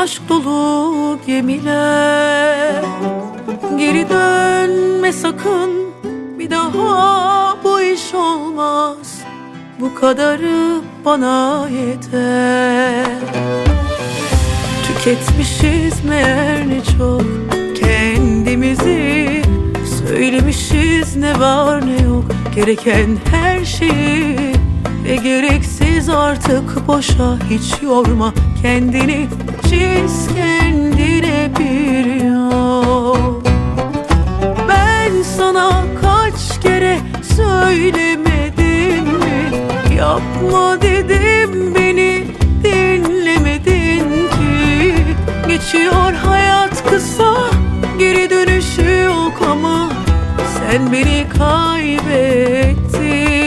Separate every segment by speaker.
Speaker 1: aşk dolu gemiler. Geri dönme sakın, bir daha bu iş olmaz. Bu kadarı bana yeter. Tüketmişiz meğer ne çok kendimizi, söylemişiz ne var ne yok, gereken her şeyi. Ve gereksiz artık boşa hiç yorma kendini, çiz kendine bir yol. Ben sana kaç kere söylemedim mi? Yapma dedim, beni dinlemedin ki. Geçiyor hayat kısa, geri dönüşü yok ama sen beni kaybettin.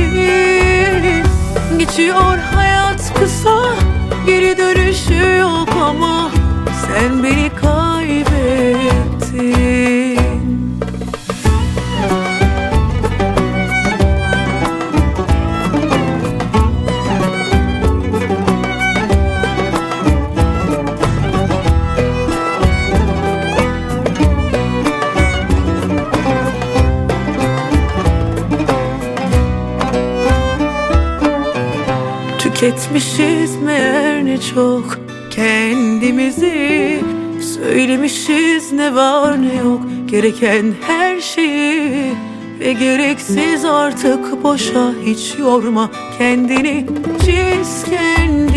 Speaker 1: Geçiyor hayat kısa, geri dönüşü yok ama sen beni kaybettin. Tüketmişiz meğer ne çok kendimizi, söylemişiz ne var ne yok, gereken her şeyi. Ve gereksiz artık boşa hiç yorma kendini, çiz kendini.